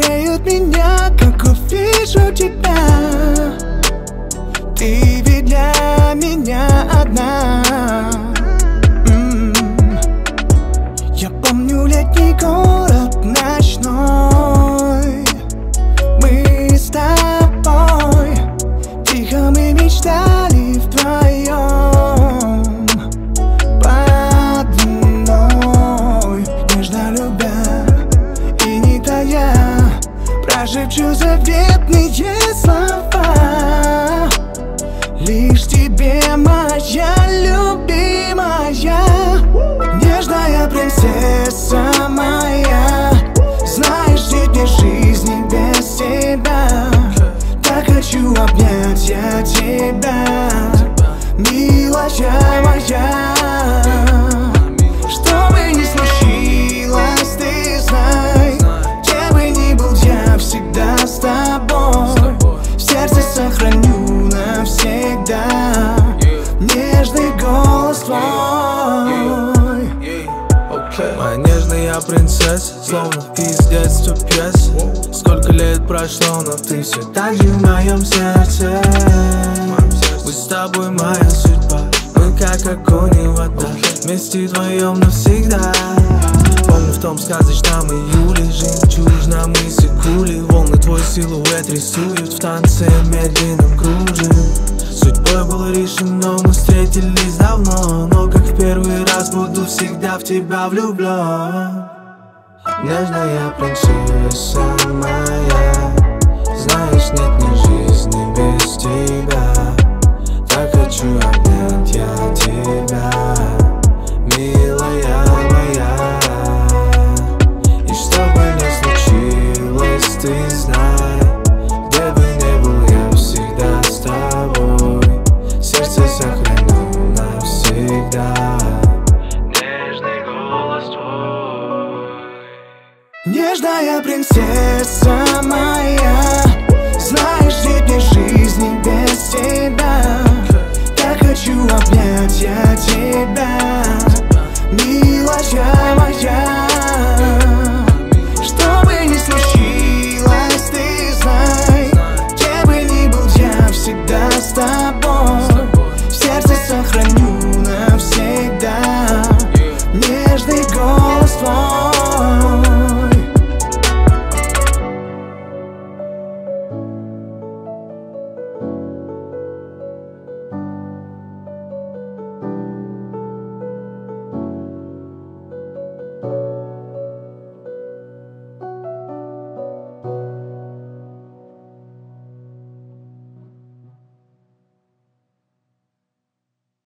греют меня, как увижу тебя. Ты ведь для меня одна. Я помню летний город ночной. Мы с тобой тихо мы мечтали вдвоем под луной, нежно любя и не тая, прошепчу заветные слова лишь тебе, моя любимая, нежная принцесса моя. Знаешь, нет мне жизни без тебя. Так хочу обнять я тебя, милая моя. Что бы ни случилось, ты знай, где бы ни был, я всегда с тобой. В сердце сохраню навсегда нежный голос твой. Моя нежная принцесса, словно из детства пьеса. Сколько лет прошло, но ты все так же в моем сердце. Мы с тобой моя судьба, мы как огонь и вода, вместе вдвоем навсегда. Помню в том сказочном июле, жемчужном мысе кули, волны твой силуэт рисуют в танце медленном кружит. Судьбой было решено, мы встретились давно, но как в первый раз буду всегда в тебя влюблен. Нежная принцесса моя, знаешь, нет мне жизни без тебя. Так хочу обнять я тебя, милая моя. И что бы ни случилось, ты знай, где бы ни был, я всегда с тобой. Сердце сохраню навсегда нежный голос твой. Нежная принцесса моя, знаешь, нет мне жизни без тебя. Так хочу обнять я тебя.